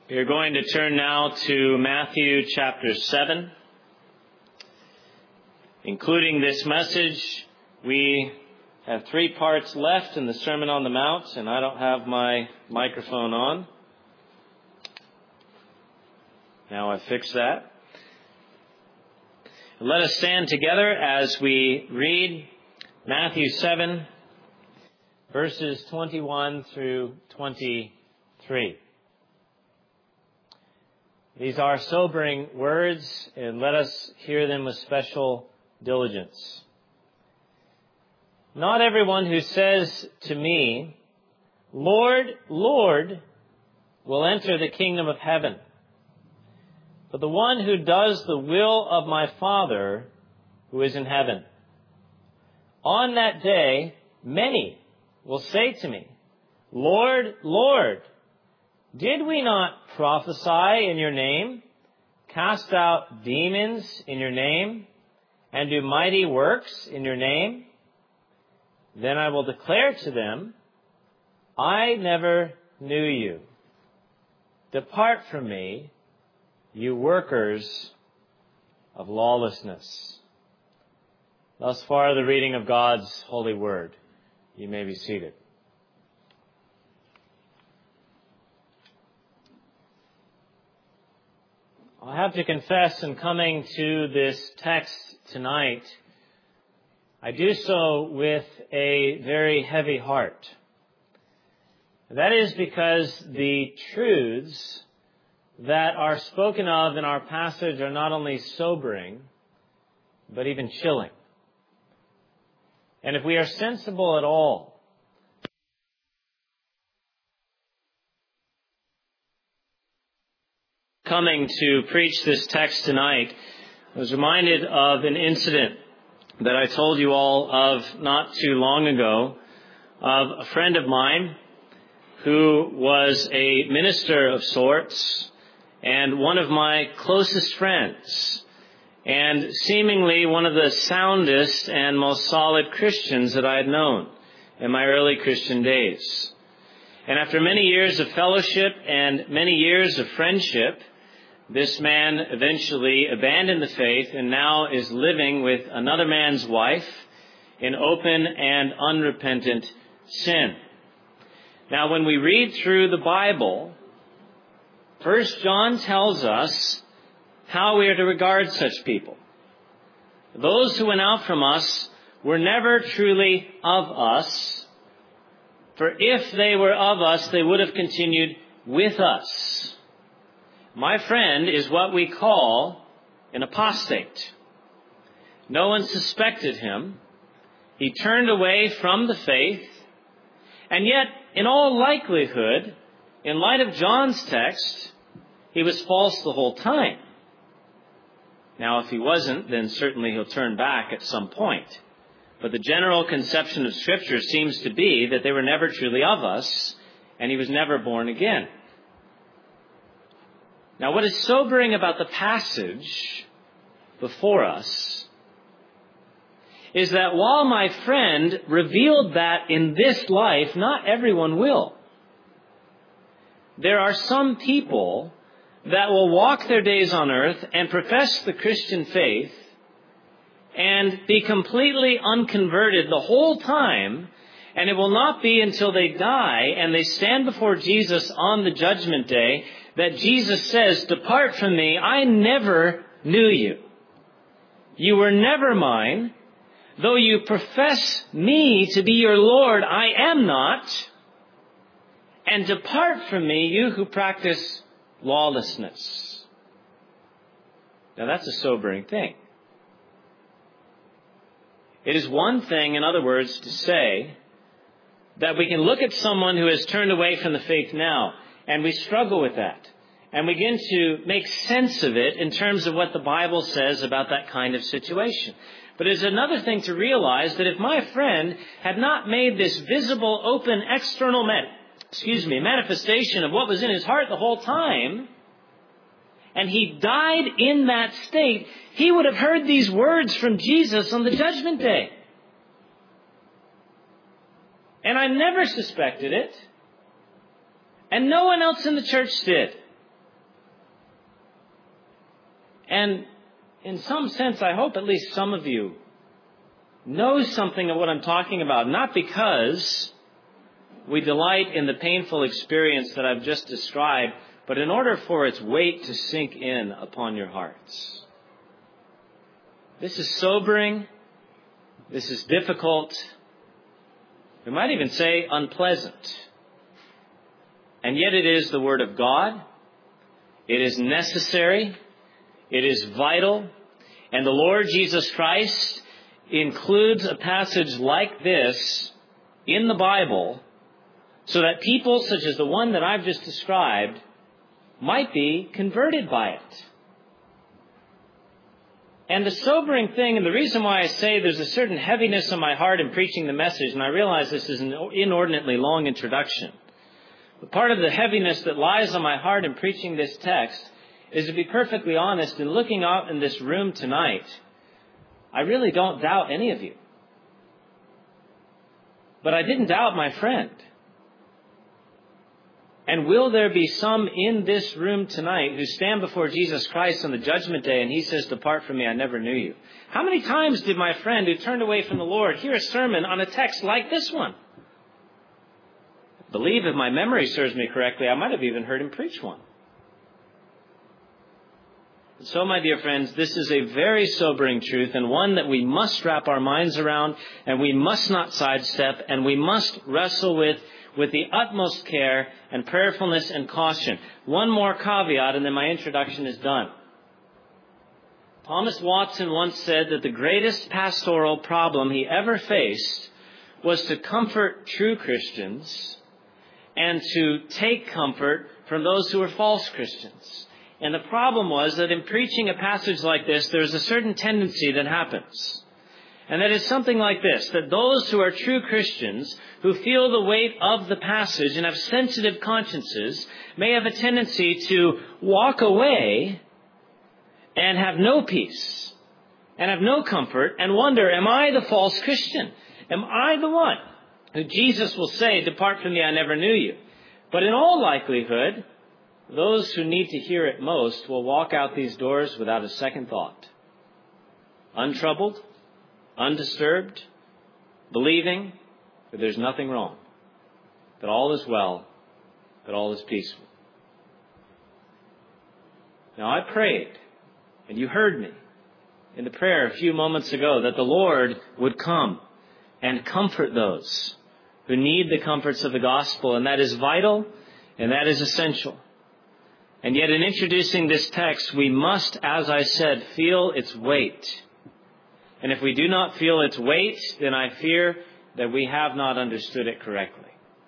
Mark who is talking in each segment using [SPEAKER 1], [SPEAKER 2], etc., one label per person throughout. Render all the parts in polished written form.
[SPEAKER 1] We are going to turn now to Matthew chapter 7. Including this message, we have 3 parts left in the Sermon on the Mount, and I don't have my microphone on. Now I've fixed that. Let us stand together as we read Matthew 7, verses 21 through 23. These are sobering words, and let us hear them with special diligence. Not everyone who says to me, Lord, Lord, will enter the kingdom of heaven, but the one who does the will of my Father who is in heaven. On that day, many will say to me, Lord, Lord, did we not prophesy in your name, cast out demons in your name, and do mighty works in your name? Then I will declare to them, I never knew you. Depart from me, you workers of lawlessness. Thus far, the reading of God's holy word. You may be seated. I have to confess, in coming to this text tonight, I do so with a very heavy heart. That is because the truths that are spoken of in our passage are not only sobering, but even chilling. And if we are sensible at all, coming to preach this text tonight, I was reminded of an incident that I told you all of not too long ago, of a friend of mine who was a minister of sorts and one of my closest friends, and seemingly one of the soundest and most solid Christians that I had known in my early Christian days. And after many years of fellowship and many years of friendship, this man eventually abandoned the faith and now is living with another man's wife in open and unrepentant sin. Now, when we read through the Bible, 1 John tells us how we are to regard such people. Those who went out from us were never truly of us, for if they were of us, they would have continued with us. My friend is what we call an apostate. No one suspected him. He turned away from the faith, and yet, in all likelihood, in light of John's text, he was false the whole time. Now, if he wasn't, then certainly he'll turn back at some point. But the general conception of Scripture seems to be that they were never truly of us, and he was never born again. Now, what is sobering about the passage before us is that while my friend revealed that in this life, not everyone will. There are some people that will walk their days on earth and profess the Christian faith and be completely unconverted the whole time, and it will not be until they die and they stand before Jesus on the judgment day that Jesus says, Depart from me, I never knew you. You were never mine. Though you profess me to be your Lord, I am not. And depart from me, you who practice lawlessness. Now that's a sobering thing. It is one thing, in other words, to say that we can look at someone who has turned away from the faith now, and we struggle with that. And we begin to make sense of it in terms of what the Bible says about that kind of situation. But it's another thing to realize that if my friend had not made this visible, open, external manifestation of what was in his heart the whole time, and he died in that state, he would have heard these words from Jesus on the judgment day. And I never suspected it. And no one else in the church did. And in some sense, I hope at least some of you know something of what I'm talking about, not because we delight in the painful experience that I've just described, but in order for its weight to sink in upon your hearts. This is sobering. This is difficult. We might even say unpleasant. And yet it is the Word of God. It is necessary. It is vital. And the Lord Jesus Christ includes a passage like this in the Bible so that people such as the one that I've just described might be converted by it. And the sobering thing, and the reason why I say there's a certain heaviness in my heart in preaching the message, and I realize this is an inordinately long introduction, but part of the heaviness that lies on my heart in preaching this text is, to be perfectly honest, in looking out in this room tonight, I really don't doubt any of you. But I didn't doubt my friend. And will there be some in this room tonight who stand before Jesus Christ on the judgment day and he says, "Depart from me, I never knew you"? How many times did my friend who turned away from the Lord hear a sermon on a text like this one? I believe, if my memory serves me correctly, I might have even heard him preach one. And so, my dear friends, this is a very sobering truth, and one that we must wrap our minds around, and we must not sidestep, and we must wrestle with the utmost care and prayerfulness and caution. One more caveat, and then my introduction is done. Thomas Watson once said that the greatest pastoral problem he ever faced was to comfort true Christians and to take comfort from those who were false Christians. And the problem was that in preaching a passage like this, there's a certain tendency that happens. And that is something like this, that those who are true Christians, who feel the weight of the passage and have sensitive consciences, may have a tendency to walk away and have no peace and have no comfort and wonder, am I the false Christian? Am I the one who Jesus will say, "Depart from me, I never knew you"? But in all likelihood, those who need to hear it most will walk out these doors without a second thought. Untroubled, undisturbed, believing that there's nothing wrong, that all is well, that all is peaceful. Now, I prayed, and you heard me in the prayer a few moments ago, that the Lord would come and comfort those who need the comforts of the gospel, and that is vital, and that is essential. And yet, in introducing this text, we must, as I said, feel its weight. And if we do not feel its weight, then I fear that we have not understood it correctly.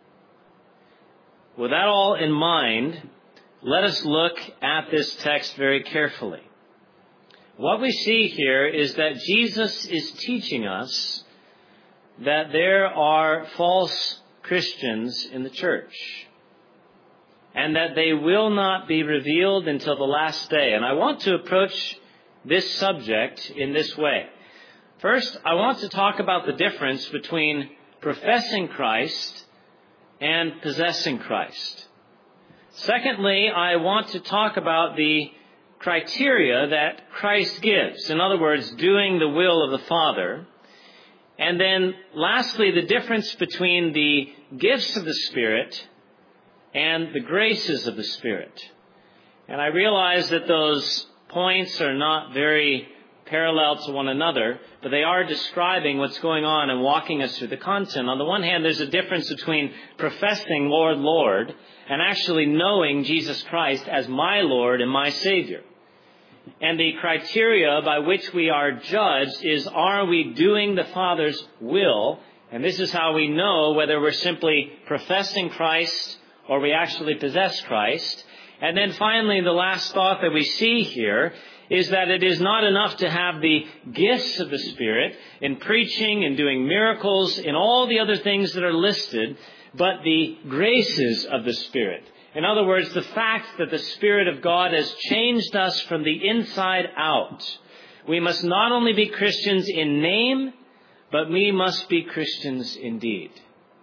[SPEAKER 1] With that all in mind, let us look at this text very carefully. What we see here is that Jesus is teaching us that there are false Christians in the church, and that they will not be revealed until the last day. And I want to approach this subject in this way. First, I want to talk about the difference between professing Christ and possessing Christ. Secondly, I want to talk about the criteria that Christ gives. In other words, doing the will of the Father. And then lastly, the difference between the gifts of the Spirit and the graces of the Spirit. And I realize that those points are not very parallel to one another, but they are describing what's going on and walking us through the content. On the one hand, there's a difference between professing Lord, Lord, and actually knowing Jesus Christ as my Lord and my Savior. And the criteria by which we are judged is, are we doing the Father's will? And this is how we know whether we're simply professing Christ or we actually possess Christ. And then finally, the last thought that we see here is that it is not enough to have the gifts of the Spirit in preaching and doing miracles and all the other things that are listed, but the graces of the Spirit. In other words, the fact that the Spirit of God has changed us from the inside out. We must not only be Christians in name, but we must be Christians indeed.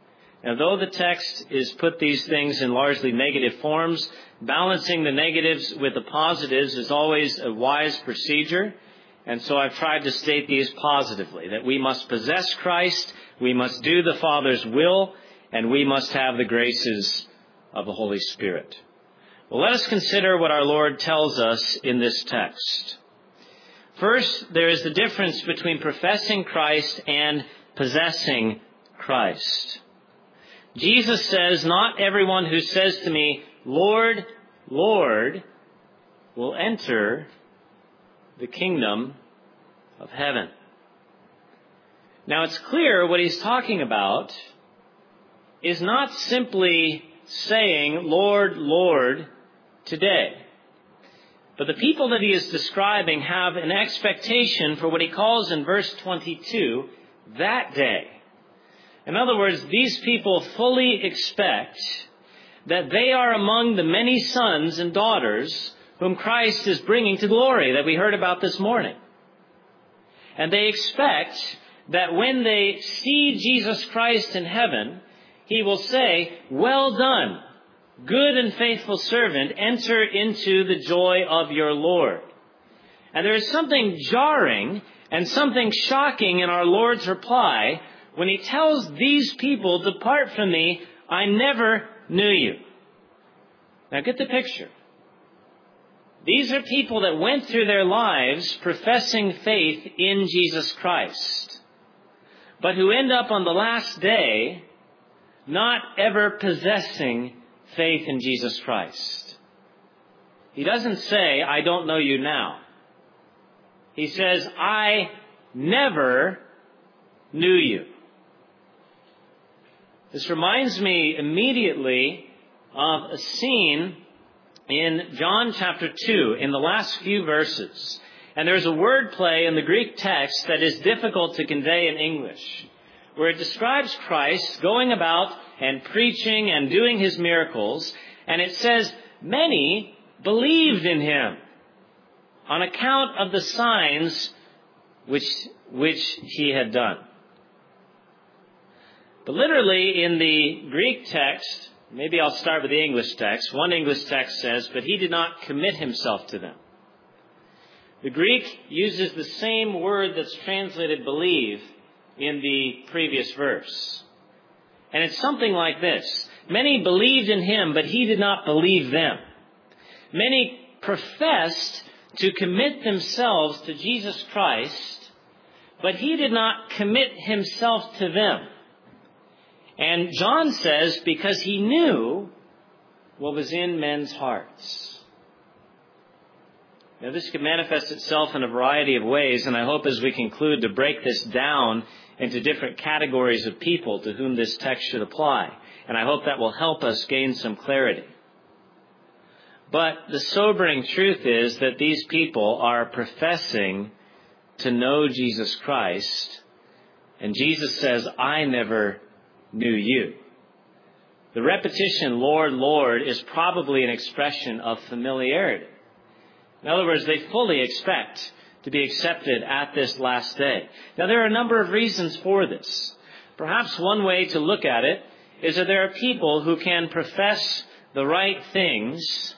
[SPEAKER 1] Now, though the text is put these things in largely negative forms, balancing the negatives with the positives is always a wise procedure. And so I've tried to state these positively, that we must possess Christ, we must do the Father's will, and we must have the graces of the Holy Spirit. Well, let us consider what our Lord tells us in this text. First, there is the difference between professing Christ and possessing Christ. Jesus says, "Not everyone who says to me, 'Lord, Lord,' will enter the kingdom of heaven." Now, it's clear what he's talking about is not simply saying, "Lord, Lord," today. But the people that he is describing have an expectation for what he calls in verse 22, that day. In other words, these people fully expect that they are among the many sons and daughters whom Christ is bringing to glory that we heard about this morning. And they expect that when they see Jesus Christ in heaven, he will say, "Well done, good and faithful servant, enter into the joy of your Lord." And there is something jarring and something shocking in our Lord's reply when he tells these people, "Depart from me, I never knew you." Now get the picture. These are people that went through their lives professing faith in Jesus Christ, but who end up on the last day not ever possessing faith in Jesus Christ. He doesn't say, "I don't know you now." He says, "I never knew you." This reminds me immediately of a scene in John chapter 2, in the last few verses. And there's a word play in the Greek text that is difficult to convey in English, where it describes Christ going about and preaching and doing his miracles. And it says, "Many believed in him on account of the signs which he had done." But literally in the Greek text, maybe I'll start with the English text. One English text says, "But he did not commit himself to them." The Greek uses the same word that's translated "believe" in the previous verse. And it's something like this. Many believed in him, but he did not believe them. Many professed to commit themselves to Jesus Christ, but he did not commit himself to them. And John says, because he knew what was in men's hearts. Now, this could manifest itself in a variety of ways, and I hope as we conclude to break this down into different categories of people to whom this text should apply. And I hope that will help us gain some clarity. But the sobering truth is that these people are professing to know Jesus Christ, and Jesus says, "I never knew you." The repetition, "Lord, Lord," is probably an expression of familiarity. In other words, they fully expect to be accepted at this last day. Now, there are a number of reasons for this. Perhaps one way to look at it is that there are people who can profess the right things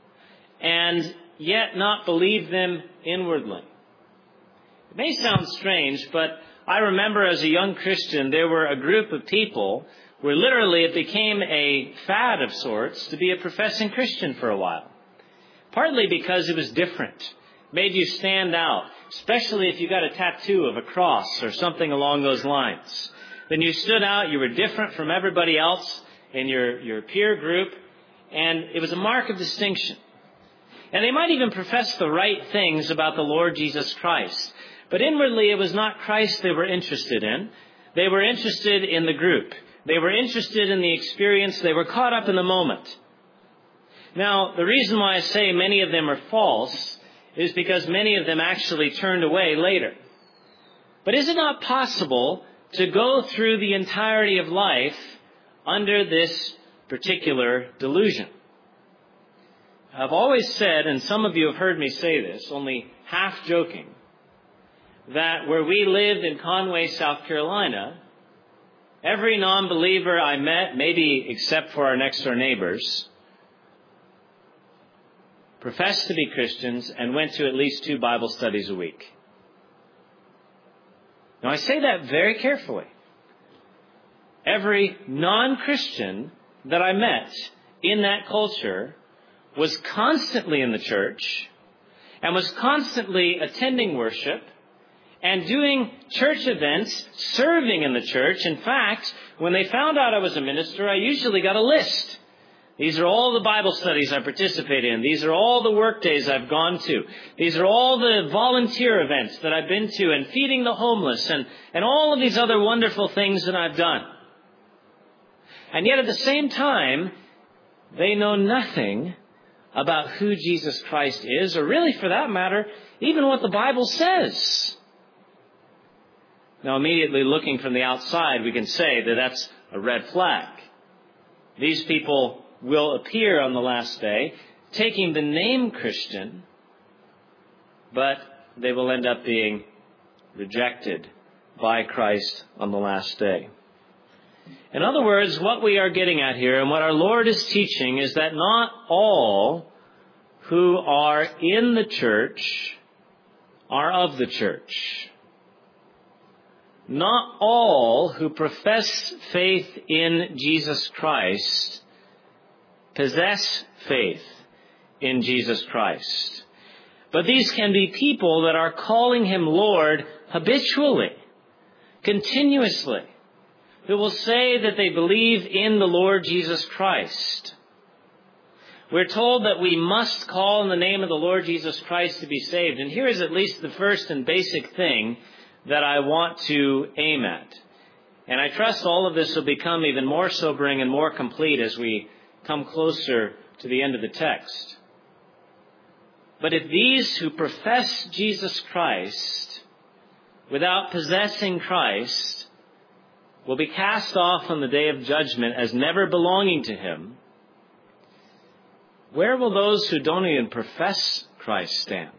[SPEAKER 1] and yet not believe them inwardly. It may sound strange, but I remember as a young Christian, there were a group of people where literally it became a fad of sorts to be a professing Christian for a while. Partly because it was different, made you stand out, especially if you got a tattoo of a cross or something along those lines. Then you stood out, you were different from everybody else in your peer group, and it was a mark of distinction. And they might even profess the right things about the Lord Jesus Christ. But inwardly, it was not Christ they were interested in. They were interested in the group. They were interested in the experience. They were caught up in the moment. Now, the reason why I say many of them are false is because many of them actually turned away later. But is it not possible to go through the entirety of life under this particular delusion? I've always said, and some of you have heard me say this, only half joking, that where we lived in Conway, South Carolina, Every non-believer I met, maybe except for our next-door neighbors, professed to be Christians and went to at least 2 Bible studies a week. Now, I say that very carefully. Every non-Christian that I met in that culture was constantly in the church and was constantly attending worship and doing church events, serving in the church. In fact, when they found out I was a minister, I usually got a list. These are all the Bible studies I participate in. These are all the work days I've gone to. These are all the volunteer events that I've been to, and feeding the homeless, and all of these other wonderful things that I've done. And yet at the same time, they know nothing about who Jesus Christ is, or really, for that matter, even what the Bible says. Now, immediately looking from the outside, we can say that that's a red flag. These people will appear on the last day taking the name Christian, but they will end up being rejected by Christ on the last day. In other words, what we are getting at here and what our Lord is teaching is that not all who are in the church are of the church. Not all who profess faith in Jesus Christ possess faith in Jesus Christ. But these can be people that are calling Him Lord habitually, continuously, who will say that they believe in the Lord Jesus Christ. We're told that we must call in the name of the Lord Jesus Christ to be saved. And here is at least the first and basic thing that I want to aim at. And I trust all of this will become even more sobering and more complete as we come closer to the end of the text. But if these who profess Jesus Christ without possessing Christ will be cast off on the day of judgment as never belonging to Him, where will those who don't even profess Christ stand?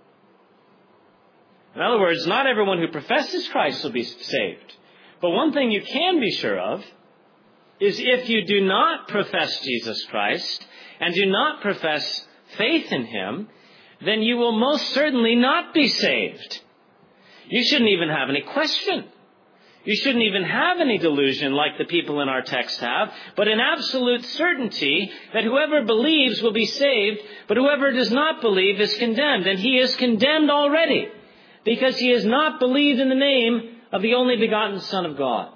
[SPEAKER 1] In other words, not everyone who professes Christ will be saved. But one thing you can be sure of is if you do not profess Jesus Christ and do not profess faith in Him, then you will most certainly not be saved. You shouldn't even have any question. You shouldn't even have any delusion like the people in our text have, but an absolute certainty that whoever believes will be saved, but whoever does not believe is condemned. And he is condemned already because he has not believed in the name of the only begotten Son of God.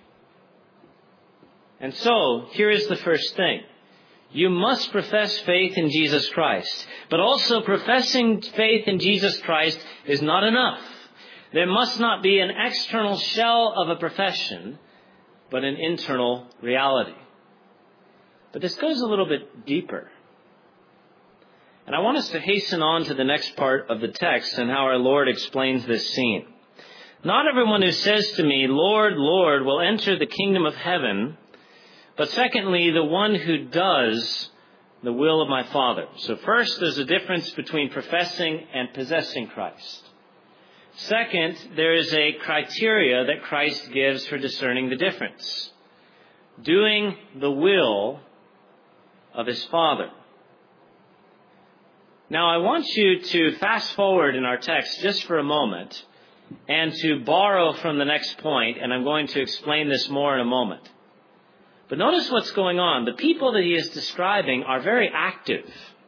[SPEAKER 1] And so, here is the first thing. You must profess faith in Jesus Christ. But also professing faith in Jesus Christ is not enough. There must not be an external shell of a profession, but an internal reality. But this goes a little bit deeper. And I want us to hasten on to the next part of the text and how our Lord explains this scene. Not everyone who says to me, Lord, Lord, will enter the kingdom of heaven, but secondly, the one who does the will of my Father. So first, there's a difference between professing and possessing Christ. Second, there is a criteria that Christ gives for discerning the difference. Doing the will of His Father. Now, I want you to fast forward in our text just for a moment and to borrow from the next point, and I'm going to explain this more in a moment. But notice what's going on. The people that he is describing are very active.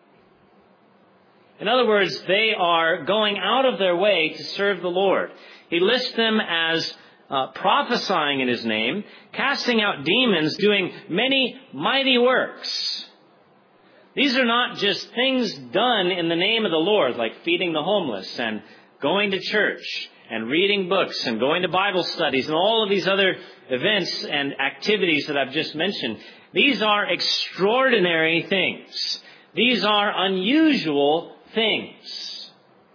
[SPEAKER 1] In other words, they are going out of their way to serve the Lord. He lists them as prophesying in His name, casting out demons, doing many mighty works. These are not just things done in the name of the Lord, like feeding the homeless and going to church and reading books and going to Bible studies and all of these other events and activities that I've just mentioned. These are extraordinary things. These are unusual things.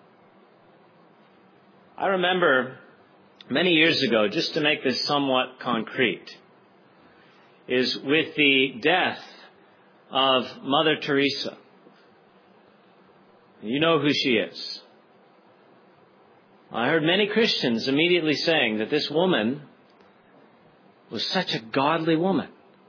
[SPEAKER 1] I remember many years ago, just to make this somewhat concrete, is with the death of Mother Teresa. You know who she is. I heard many Christians immediately saying that this woman was such a godly woman.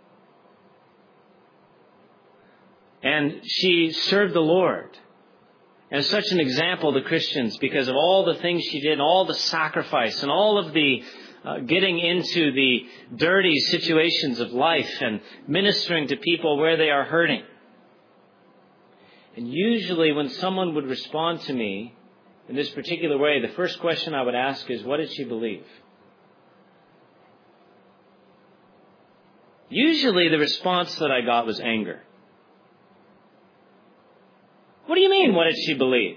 [SPEAKER 1] And she served the Lord. And such an example to Christians because of all the things she did, and all the sacrifice, and all of the getting into the dirty situations of life and ministering to people where they are hurting. And usually when someone would respond to me in this particular way, the first question I would ask is, what did she believe? Usually the response that I got was anger. What do you mean, what did she believe?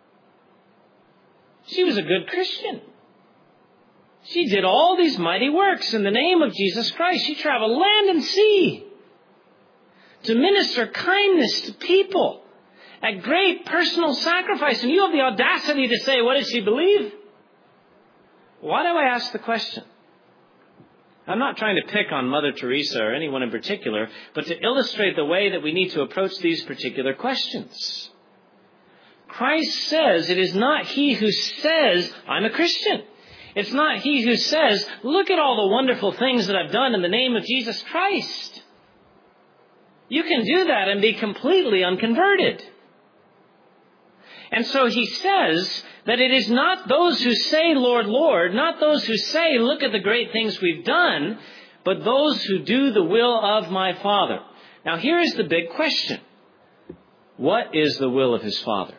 [SPEAKER 1] She was a good Christian. She did all these mighty works in the name of Jesus Christ. She traveled land and sea to minister kindness to people at great personal sacrifice. And you have the audacity to say, what did she believe? Why do I ask the question? I'm not trying to pick on Mother Teresa or anyone in particular, but to illustrate the way that we need to approach these particular questions. Christ says it is not he who says, I'm a Christian. It's not he who says, look at all the wonderful things that I've done in the name of Jesus Christ. You can do that and be completely unconverted. And so he says that it is not those who say, Lord, Lord, not those who say, look at the great things we've done, but those who do the will of my Father. Now here is the big question. What is the will of his Father?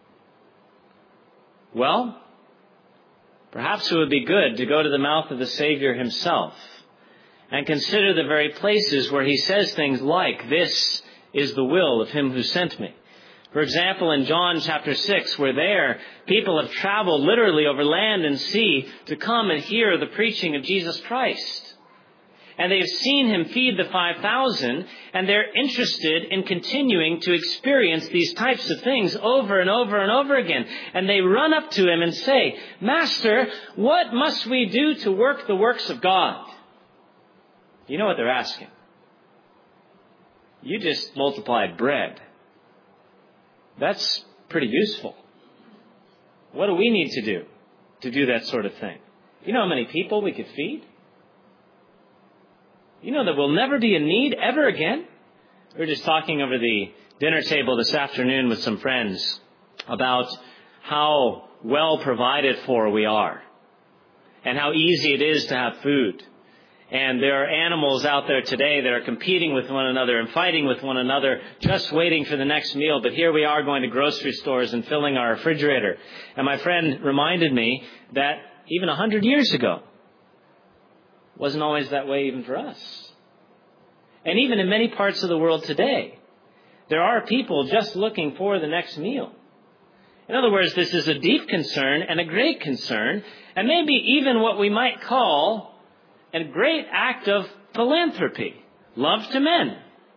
[SPEAKER 1] Well, perhaps it would be good to go to the mouth of the Savior himself and consider the very places where he says things like, this is the will of him who sent me. For example, in John chapter 6, where there people have traveled literally over land and sea to come and hear the preaching of Jesus Christ. And they've seen him feed the 5,000, and they're interested in continuing to experience these types of things over and over and over again. And they run up to him and say, Master, what must we do to work the works of God? You know what they're asking? You just multiplied bread. That's pretty useful. What do we need to do that sort of thing? You know how many people we could feed? You know that we'll never be in need ever again? We were just talking over the dinner table this afternoon with some friends about how well provided for we are and how easy it is to have food. And there are animals out there today that are competing with one another and fighting with one another, just waiting for the next meal. But here we are going to grocery stores and filling our refrigerator. And my friend reminded me that even 100 years ago, wasn't always that way even for us. And even in many parts of the world today, there are people just looking for the next meal. In other words, this is a deep concern and a great concern, and maybe even what we might call a great act of philanthropy, love to men.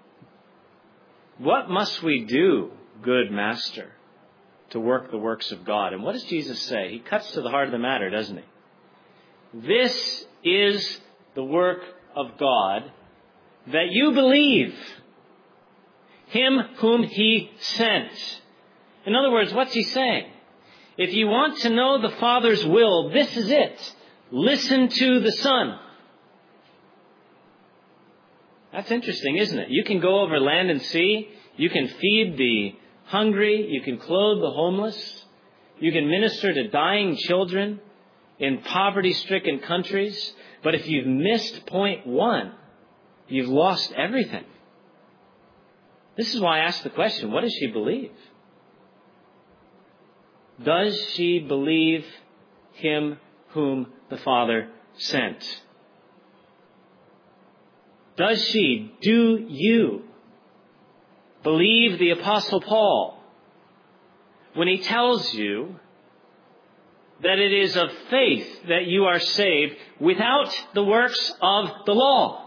[SPEAKER 1] What must we do, good master, to work the works of God? And what does Jesus say? He cuts to the heart of the matter, doesn't he? This is the work of God, that you believe him whom he sent. In other words, what's he saying? If you want to know the Father's will, this is it. Listen to the Son. That's interesting, isn't it? You can go over land and sea. You can feed the hungry. You can clothe the homeless. You can minister to dying children in poverty-stricken countries. But if you've missed point one, you've lost everything. This is why I asked the question, what does she believe? Does she believe him whom the Father sent? Do you believe the Apostle Paul when he tells you that it is of faith that you are saved without the works of the law?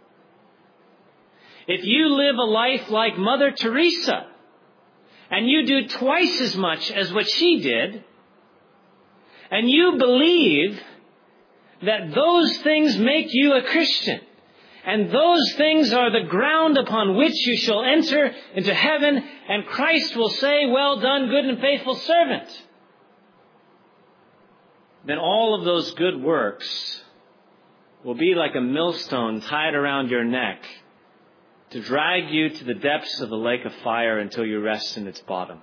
[SPEAKER 1] If you live a life like Mother Teresa, and you do twice as much as what she did, and you believe that those things make you a Christian, and those things are the ground upon which you shall enter into heaven, and Christ will say, well done, good and faithful servant, then all of those good works will be like a millstone tied around your neck to drag you to the depths of the lake of fire until you rest in its bottom.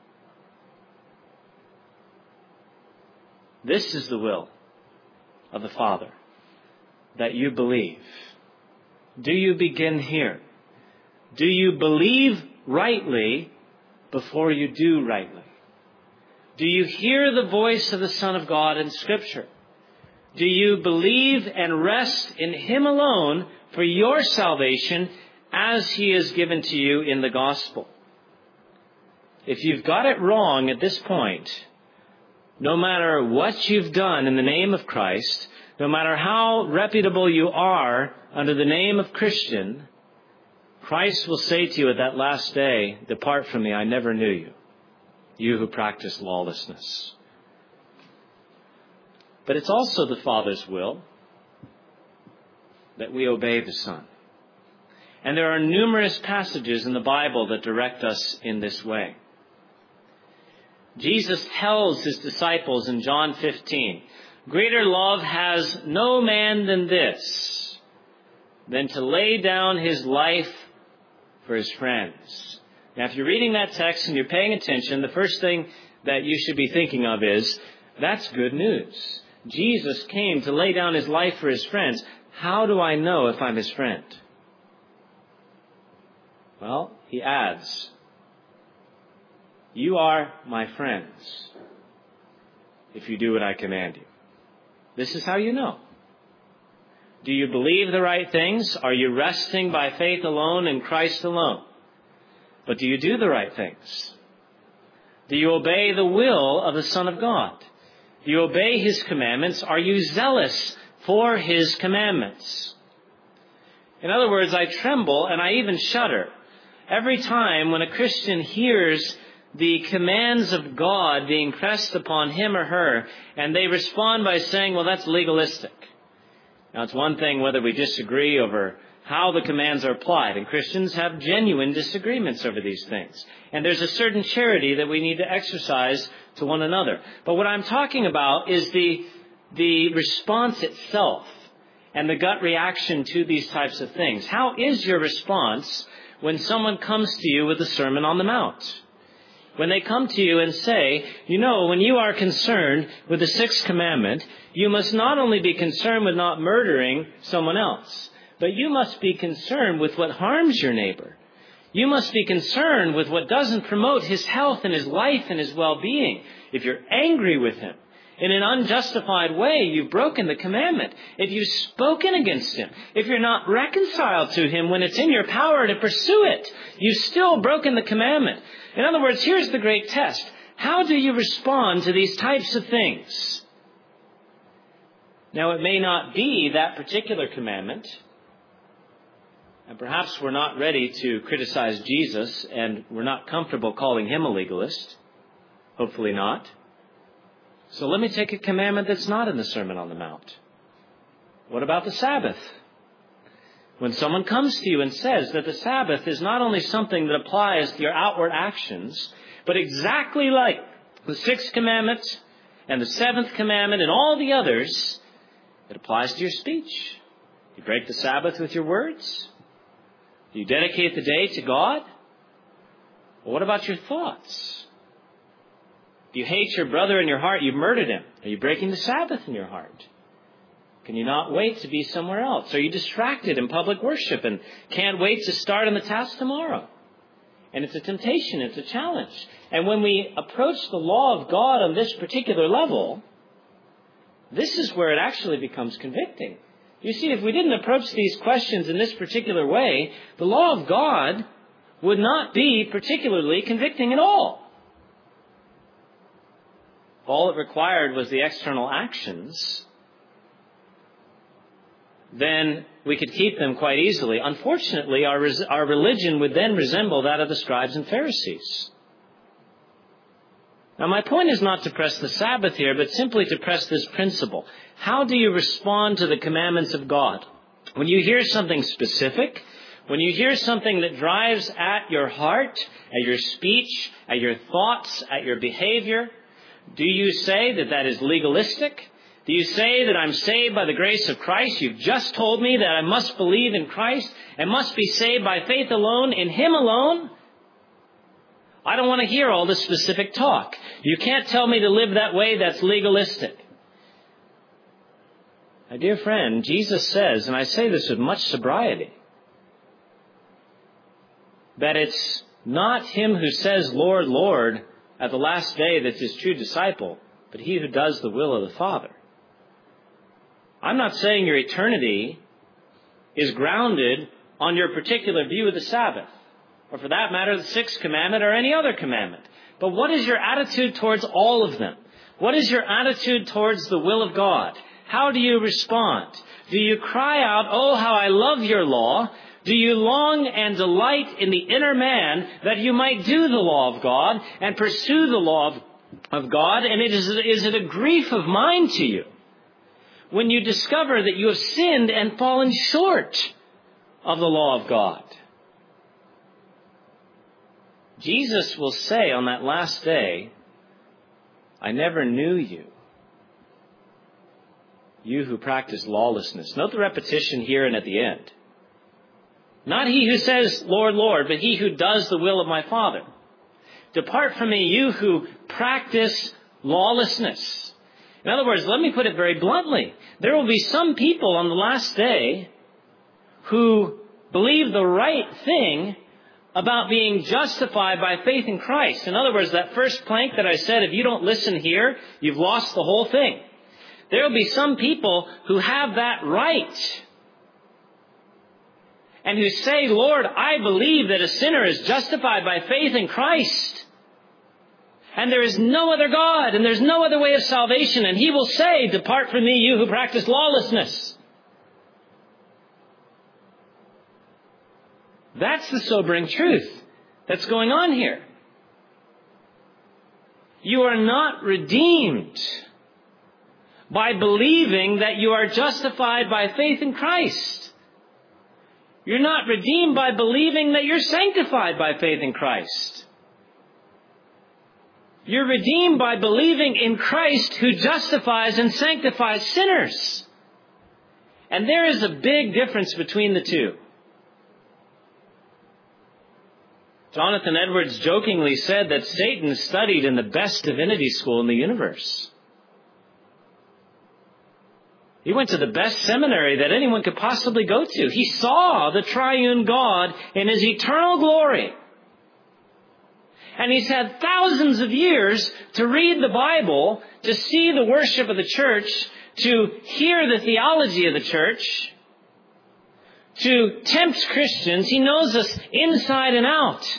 [SPEAKER 1] This is the will of the Father, that you believe. Do you begin here? Do you believe rightly before you do rightly? Do you hear the voice of the Son of God in Scripture? Do you believe and rest in Him alone for your salvation as He is given to you in the gospel? If you've got it wrong at this point, no matter what you've done in the name of Christ, no matter how reputable you are under the name of Christian, Christ will say to you at that last day, "Depart from me, I never knew you, you who practice lawlessness." But it's also the Father's will that we obey the Son. And there are numerous passages in the Bible that direct us in this way. Jesus tells His disciples in John 15, "Greater love has no man than this, than to lay down his life for his friends." Now, if you're reading that text and you're paying attention, the first thing that you should be thinking of is, that's good news. Jesus came to lay down His life for His friends. How do I know if I'm His friend? Well, He adds, "You are my friends if you do what I command you." This is how you know. Do you believe the right things? Are you resting by faith alone in Christ alone? But do you do the right things? Do you obey the will of the Son of God? Do you obey His commandments? Are you zealous for His commandments? In other words, I tremble and I even shudder every time when a Christian hears the commands of God being pressed upon him or her, and they respond by saying, "Well, that's legalistic." Now, it's one thing whether we disagree over how the commands are applied, and Christians have genuine disagreements over these things. And there's a certain charity that we need to exercise to one another. But what I'm talking about is the response itself and the gut reaction to these types of things. How is your response when someone comes to you with the Sermon on the Mount? When they come to you and say, when you are concerned with the sixth commandment, you must not only be concerned with not murdering someone else, but you must be concerned with what harms your neighbor. You must be concerned with what doesn't promote his health and his life and his well-being. If you're angry with him in an unjustified way, you've broken the commandment. If you've spoken against him, if you're not reconciled to him when it's in your power to pursue it, you've still broken the commandment. In other words, here's the great test. How do you respond to these types of things? Now, it may not be that particular commandment, and perhaps we're not ready to criticize Jesus, and we're not comfortable calling Him a legalist. Hopefully not. So let me take a commandment that's not in the Sermon on the Mount. What about the Sabbath? When someone comes to you and says that the Sabbath is not only something that applies to your outward actions, but exactly like the sixth commandment and the seventh commandment and all the others, it applies to your speech. You break the Sabbath with your words? Do you dedicate the day to God? Well, what about your thoughts? If you hate your brother in your heart, you've murdered him. Are you breaking the Sabbath in your heart? Can you not wait to be somewhere else? Are you distracted in public worship and can't wait to start on the task tomorrow? And it's a temptation, it's a challenge. And when we approach the law of God on this particular level, this is where it actually becomes convicting. You see, if we didn't approach these questions in this particular way, the law of God would not be particularly convicting at all. If all it required was the external actions, then we could keep them quite easily. Unfortunately, our religion would then resemble that of the scribes and Pharisees. Now, my point is not to press the Sabbath here, but simply to press this principle. How do you respond to the commandments of God? When you hear something specific, when you hear something that drives at your heart, at your speech, at your thoughts, at your behavior, do you say that that is legalistic? Do you say that I'm saved by the grace of Christ? You've just told me that I must believe in Christ and must be saved by faith alone, in Him alone. I don't want to hear all this specific talk. You can't tell me to live that way. That's legalistic. My dear friend, Jesus says, and I say this with much sobriety, that it's not him who says, Lord, Lord, at the last day that's his true disciple, but he who does the will of the Father. I'm not saying your eternity is grounded on your particular view of the Sabbath, or for that matter, the sixth commandment or any other commandment. But what is your attitude towards all of them? What is your attitude towards the will of God? How do you respond? Do you cry out, oh, how I love your law? Do you long and delight in the inner man that you might do the law of God and pursue the law of God? And is it a grief of mind to you when you discover that you have sinned and fallen short of the law of God? Jesus will say on that last day, I never knew you. You who practice lawlessness. Note the repetition here and at the end. Not he who says, Lord, Lord, but he who does the will of my Father. Depart from me, you who practice lawlessness. In other words, let me put it very bluntly. There will be some people on the last day who believe the right thing about being justified by faith in Christ. In other words, that first plank that I said, if you don't listen here, you've lost the whole thing. There will be some people who have that right and who say, Lord, I believe that a sinner is justified by faith in Christ. And there is no other God, and there's no other way of salvation. And He will say, depart from me, you who practice lawlessness. That's the sobering truth that's going on here. You are not redeemed by believing that you are justified by faith in Christ. You're not redeemed by believing that you're sanctified by faith in Christ. You're redeemed by believing in Christ who justifies and sanctifies sinners. And there is a big difference between the two. Jonathan Edwards jokingly said that Satan studied in the best divinity school in the universe. He went to the best seminary that anyone could possibly go to. He saw the triune God in His eternal glory. And he's had thousands of years to read the Bible, to see the worship of the church, to hear the theology of the church, to tempt Christians. He knows us inside and out.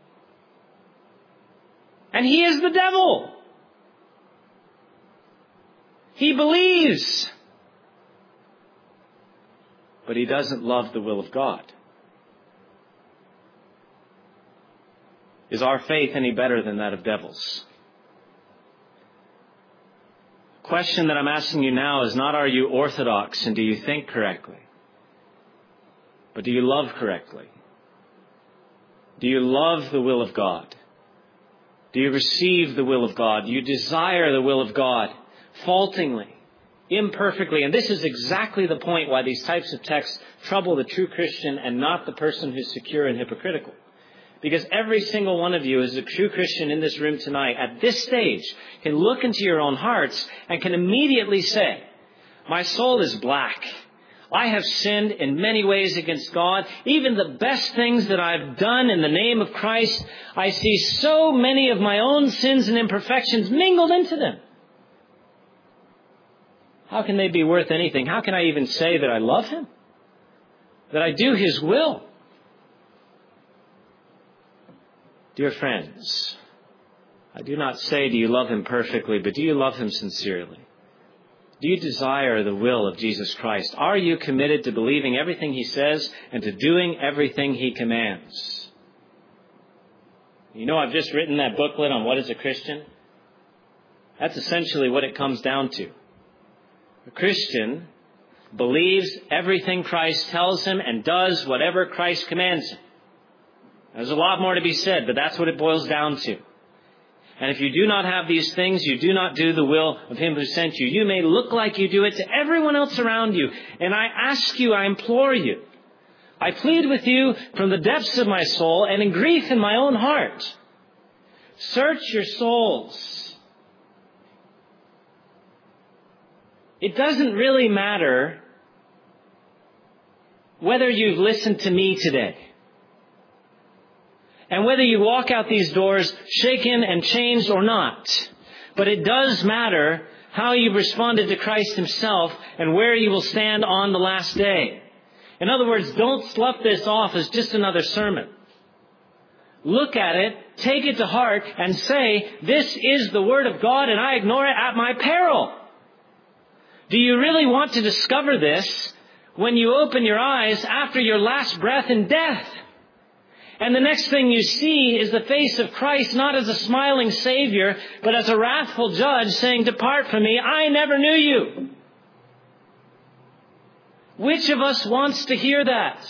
[SPEAKER 1] And he is the devil. He believes, but he doesn't love the will of God. Is our faith any better than that of devils? The question that I'm asking you now is not, are you orthodox and do you think correctly? But do you love correctly? Do you love the will of God? Do you receive the will of God? Do you desire the will of God faultingly, imperfectly? And this is exactly the point why these types of texts trouble the true Christian and not the person who's secure and hypocritical. Because every single one of you as a true Christian in this room tonight, at this stage, can look into your own hearts and can immediately say, my soul is black. I have sinned in many ways against God. Even the best things that I've done in the name of Christ, I see so many of my own sins and imperfections mingled into them. How can they be worth anything? How can I even say that I love Him? That I do His will? Dear friends, I do not say, do you love Him perfectly, but do you love Him sincerely? Do you desire the will of Jesus Christ? Are you committed to believing everything He says and to doing everything He commands? You know, I've just written that booklet on what is a Christian. That's essentially what it comes down to. A Christian believes everything Christ tells him and does whatever Christ commands him. There's a lot more to be said, but that's what it boils down to. And if you do not have these things, you do not do the will of him who sent you. You may look like you do it to everyone else around you. And I ask you, I implore you, I plead with you from the depths of my soul and in grief in my own heart. Search your souls. It doesn't really matter whether you've listened to me today and whether you walk out these doors shaken and changed or not. But it does matter how you've responded to Christ himself and where you will stand on the last day. In other words, don't slough this off as just another sermon. Look at it, take it to heart, and say, this is the Word of God and I ignore it at my peril. Do you really want to discover this when you open your eyes after your last breath in death? And the next thing you see is the face of Christ, not as a smiling Savior, but as a wrathful judge saying, depart from me, I never knew you. Which of us wants to hear that?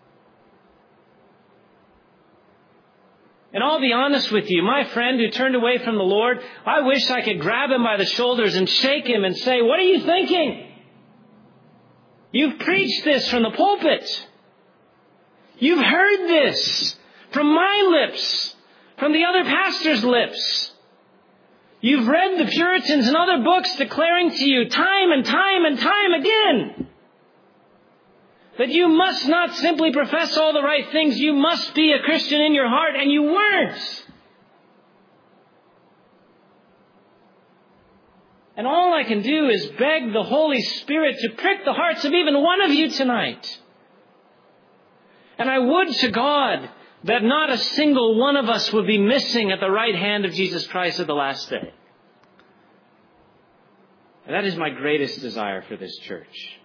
[SPEAKER 1] And I'll be honest with you, my friend who turned away from the Lord, I wish I could grab him by the shoulders and shake him and say, what are you thinking? You've preached this from the pulpit. You've heard this from my lips, from the other pastor's lips. You've read the Puritans and other books declaring to you time and time and time again that you must not simply profess all the right things. You must be a Christian in your heart, and you weren't. And all I can do is beg the Holy Spirit to prick the hearts of even one of you tonight. And I would to God that not a single one of us would be missing at the right hand of Jesus Christ at the last day. And that is my greatest desire for this church,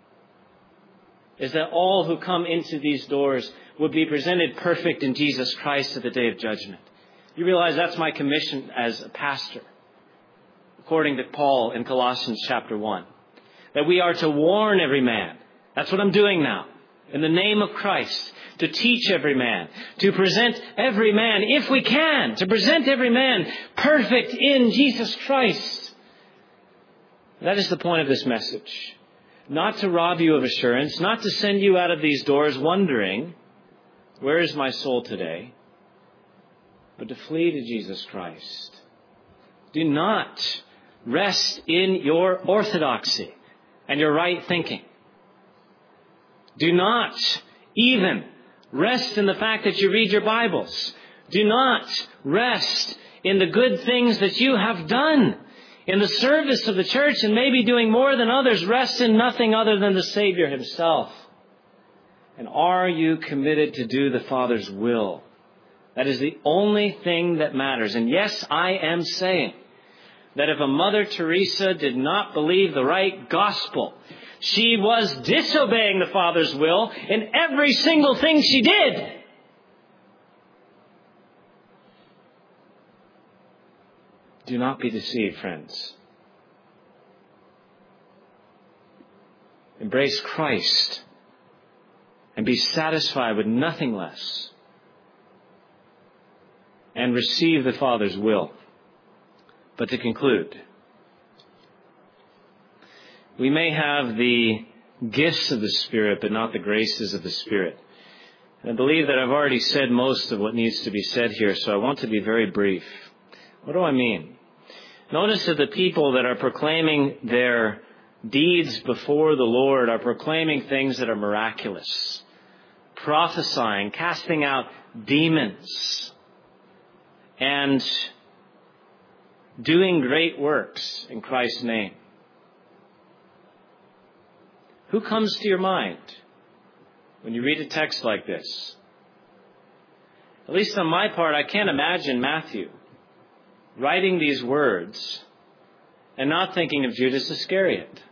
[SPEAKER 1] is that all who come into these doors would be presented perfect in Jesus Christ at the day of judgment. You realize that's my commission as a pastor, according to Paul in Colossians chapter 1. That we are to warn every man. That's what I'm doing now. In the name of Christ, to teach every man, to present every man, if we can, to present every man perfect in Jesus Christ. That is the point of this message. Not to rob you of assurance, not to send you out of these doors wondering, where is my soul today? But to flee to Jesus Christ. Do not rest in your orthodoxy and your right thinking. Do not even rest in the fact that you read your Bibles. Do not rest in the good things that you have done in the service of the church and maybe doing more than others. Rest in nothing other than the Savior himself. And are you committed to do the Father's will? That is the only thing that matters. And yes, I am saying that if a Mother Teresa did not believe the right gospel, she was disobeying the Father's will in every single thing she did. Do not be deceived, friends. Embrace Christ and be satisfied with nothing less. And receive the Father's will. But to conclude, we may have the gifts of the Spirit, but not the graces of the Spirit. And I believe that I've already said most of what needs to be said here, so I want to be very brief. What do I mean? Notice that the people that are proclaiming their deeds before the Lord are proclaiming things that are miraculous, prophesying, casting out demons, and doing great works in Christ's name. Who comes to your mind when you read a text like this? At least on my part, I can't imagine Matthew writing these words and not thinking of Judas Iscariot.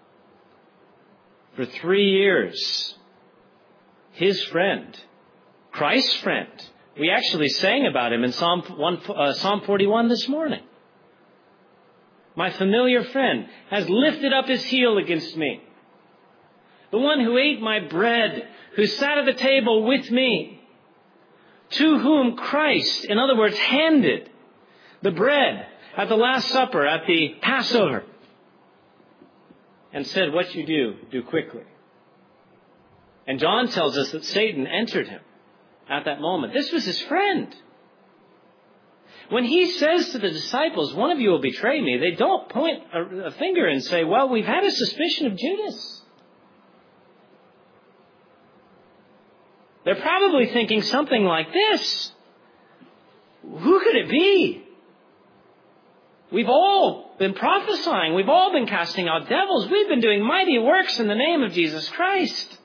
[SPEAKER 1] For 3 years, his friend, Christ's friend, we actually sang about him in Psalm 41 this morning. My familiar friend has lifted up his heel against me. The one who ate my bread, who sat at the table with me, to whom Christ, in other words, handed the bread, at the Last Supper, at the Passover, and said, what you do quickly. And John tells us that Satan entered him at that moment. This was his friend. When he says to the disciples, one of you will betray me, they don't point a finger and say, well, we've had a suspicion of Judas. They're probably thinking something like this. Who could it be? We've all been prophesying. We've all been casting out devils. We've been doing mighty works in the name of Jesus Christ.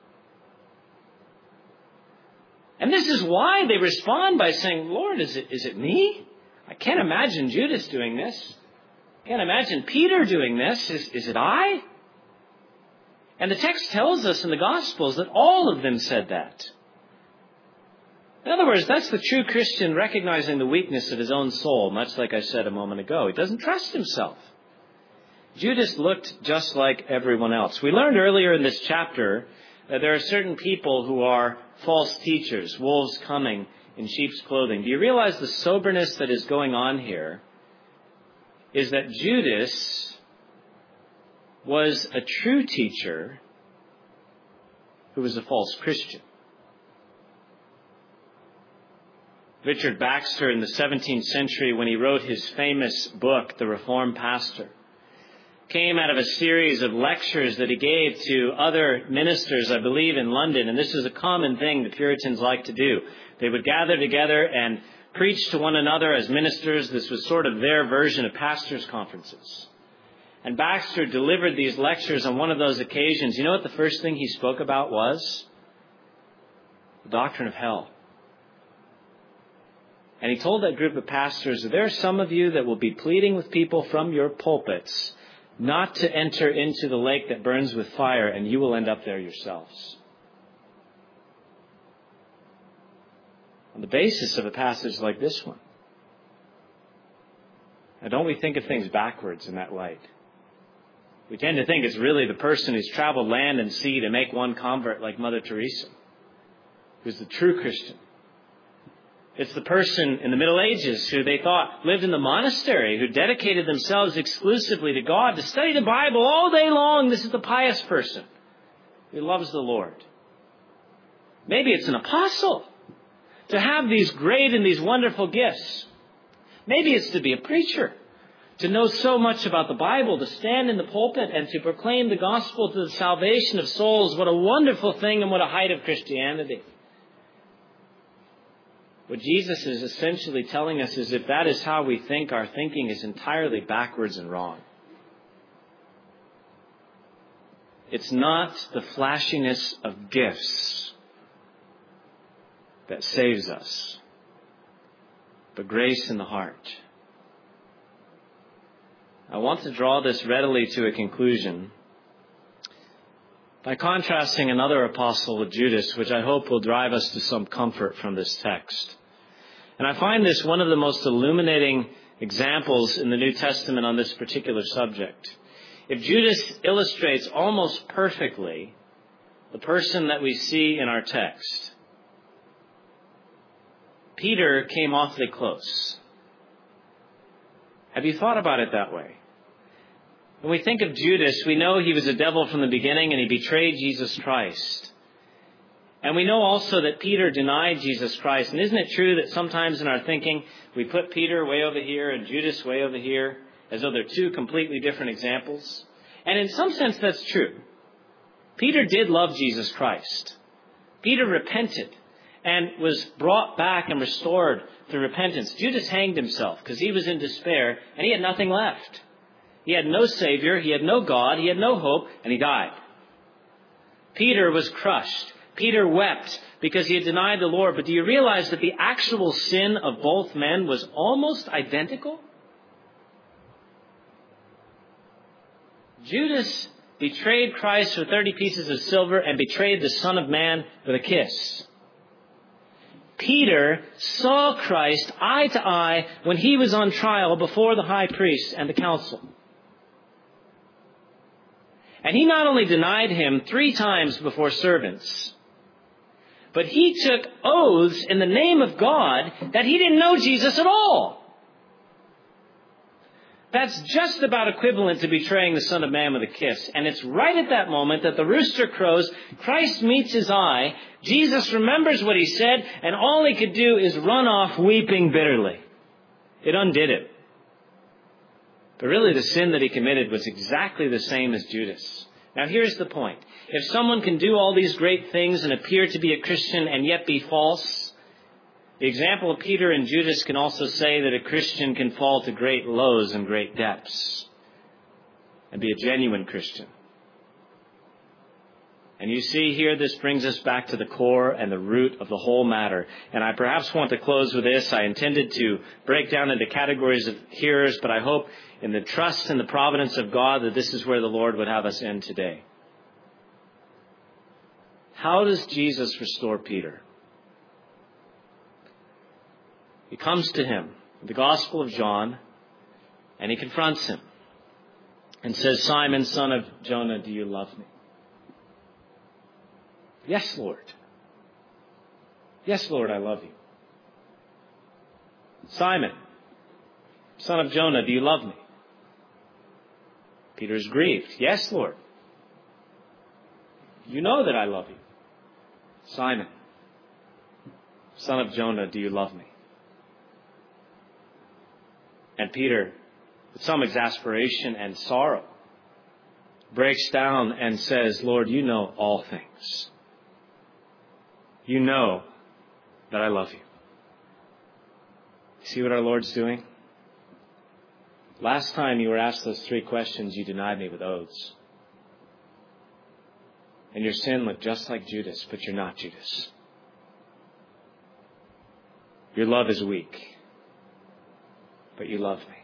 [SPEAKER 1] And this is why they respond by saying, Lord, is it me? I can't imagine Judas doing this. I can't imagine Peter doing this. Is it I? And the text tells us in the Gospels that all of them said that. In other words, that's the true Christian recognizing the weakness of his own soul, much like I said a moment ago. He doesn't trust himself. Judas looked just like everyone else. We learned earlier in this chapter that there are certain people who are false teachers, wolves coming in sheep's clothing. Do you realize the soberness that is going on here is that Judas was a true teacher who was a false Christian. Richard Baxter in the 17th century, when he wrote his famous book, The Reformed Pastor, came out of a series of lectures that he gave to other ministers, I believe, in London. And this is a common thing the Puritans liked to do. They would gather together and preach to one another as ministers. This was sort of their version of pastors' conferences. And Baxter delivered these lectures on one of those occasions. You know what the first thing he spoke about was? The doctrine of hell. And he told that group of pastors that there are some of you that will be pleading with people from your pulpits not to enter into the lake that burns with fire, and you will end up there yourselves. On the basis of a passage like this one. Now, don't we think of things backwards in that light? We tend to think it's really the person who's traveled land and sea to make one convert like Mother Teresa, who's the true Christian. It's the person in the Middle Ages who they thought lived in the monastery, who dedicated themselves exclusively to God, to study the Bible all day long. This is the pious person who loves the Lord. Maybe it's an apostle to have these great and these wonderful gifts. Maybe it's to be a preacher, to know so much about the Bible, to stand in the pulpit and to proclaim the gospel to the salvation of souls. What a wonderful thing and what a height of Christianity. What Jesus is essentially telling us is if that is how we think, our thinking is entirely backwards and wrong. It's not the flashiness of gifts that saves us, but grace in the heart. I want to draw this readily to a conclusion by contrasting another apostle with Judas, which I hope will drive us to some comfort from this text. And I find this one of the most illuminating examples in the New Testament on this particular subject. If Judas illustrates almost perfectly the person that we see in our text, Peter came awfully close. Have you thought about it that way? When we think of Judas, we know he was a devil from the beginning and he betrayed Jesus Christ. And we know also that Peter denied Jesus Christ. And isn't it true that sometimes in our thinking, we put Peter way over here and Judas way over here, as though they're two completely different examples? And in some sense, that's true. Peter did love Jesus Christ. Peter repented and was brought back and restored through repentance. Judas hanged himself because he was in despair and he had nothing left. He had no Savior, he had no God, he had no hope, and he died. Peter was crushed. Peter wept because he had denied the Lord. But do you realize that the actual sin of both men was almost identical? Judas betrayed Christ for 30 pieces of silver and betrayed the Son of Man with a kiss. Peter saw Christ eye to eye when he was on trial before the high priest and the council. And he not only denied him 3 times before servants, but he took oaths in the name of God that he didn't know Jesus at all. That's just about equivalent to betraying the Son of Man with a kiss. And it's right at that moment that the rooster crows, Christ meets his eye, Jesus remembers what he said, and all he could do is run off weeping bitterly. It undid it. But really the sin that he committed was exactly the same as Judas. Now here's the point. If someone can do all these great things and appear to be a Christian and yet be false, the example of Peter and Judas can also say that a Christian can fall to great lows and great depths and be a genuine Christian. And you see here, this brings us back to the core and the root of the whole matter. And I perhaps want to close with this. I intended to break down into categories of hearers, but I hope in the trust and the providence of God that this is where the Lord would have us end today. How does Jesus restore Peter? He comes to him, the Gospel of John, and he confronts him and says, Simon, son of Jonah, do you love me? Yes, Lord. Yes, Lord, I love you. Simon, son of Jonah, do you love me? Peter is grieved. Yes, Lord. You know that I love you. Simon, son of Jonah, do you love me? And Peter, with some exasperation and sorrow, breaks down and says, Lord, you know all things. You know that I love you. See what our Lord's doing? Last time you were asked those 3 questions, you denied me with oaths. And your sin looked just like Judas, but you're not Judas. Your love is weak, but you love me.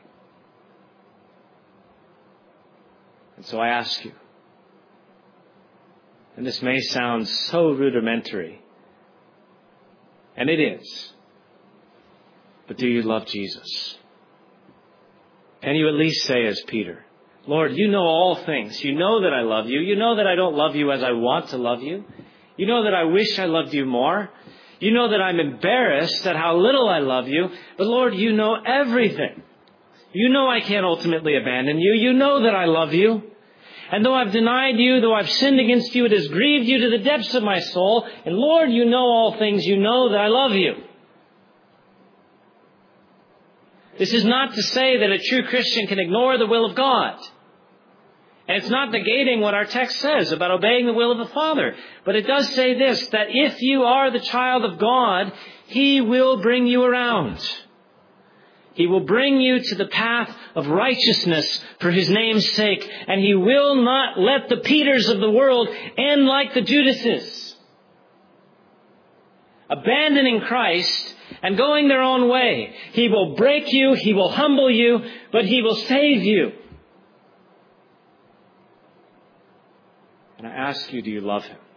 [SPEAKER 1] And so I ask you, and this may sound so rudimentary, and it is, but do you love Jesus? Can you at least say as Peter, Lord, you know all things. You know that I love you. You know that I don't love you as I want to love you. You know that I wish I loved you more. You know that I'm embarrassed at how little I love you. But Lord, you know everything. You know I can't ultimately abandon you. You know that I love you. And though I've denied you, though I've sinned against you, it has grieved you to the depths of my soul. And Lord, you know all things. You know that I love you. This is not to say that a true Christian can ignore the will of God. And it's not negating what our text says about obeying the will of the Father. But it does say this, that if you are the child of God, He will bring you around. He will bring you to the path of righteousness for His name's sake. And He will not let the Peters of the world end like the Judases, abandoning Christ and going their own way. He will break you, He will humble you, but He will save you. And I ask you, do you love Him?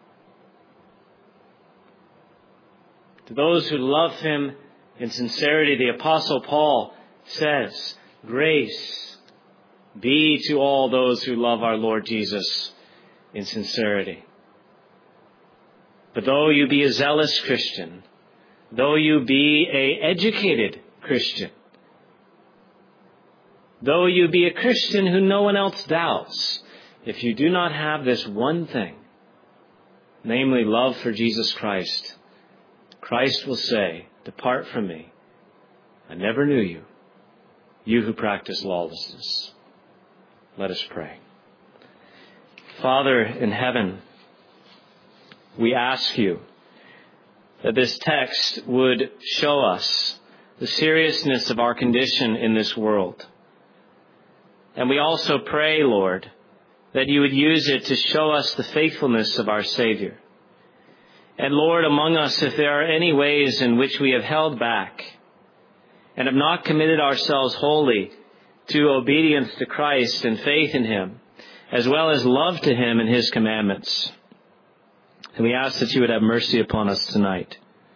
[SPEAKER 1] To those who love Him in sincerity, the Apostle Paul says, grace be to all those who love our Lord Jesus in sincerity. But though you be a zealous Christian, though you be an educated Christian, though you be a Christian who no one else doubts, if you do not have this one thing, namely love for Jesus Christ, Christ will say, depart from me. I never knew you, you who practice lawlessness. Let us pray. Father in heaven, we ask you that this text would show us the seriousness of our condition in this world. And we also pray, Lord, that you would use it to show us the faithfulness of our Savior. And Lord, among us, if there are any ways in which we have held back and have not committed ourselves wholly to obedience to Christ and faith in Him, as well as love to Him and His commandments, and we ask that you would have mercy upon us tonight.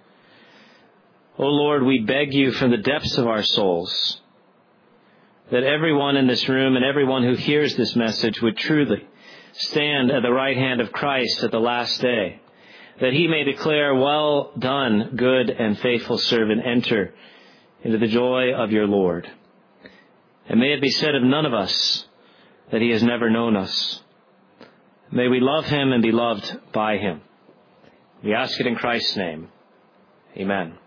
[SPEAKER 1] O Lord, we beg you from the depths of our souls that everyone in this room and everyone who hears this message would truly stand at the right hand of Christ at the last day, that He may declare, well done, good and faithful servant, enter into the joy of your Lord. And may it be said of none of us that he has never known us. May we love him and be loved by him. We ask it in Christ's name. Amen.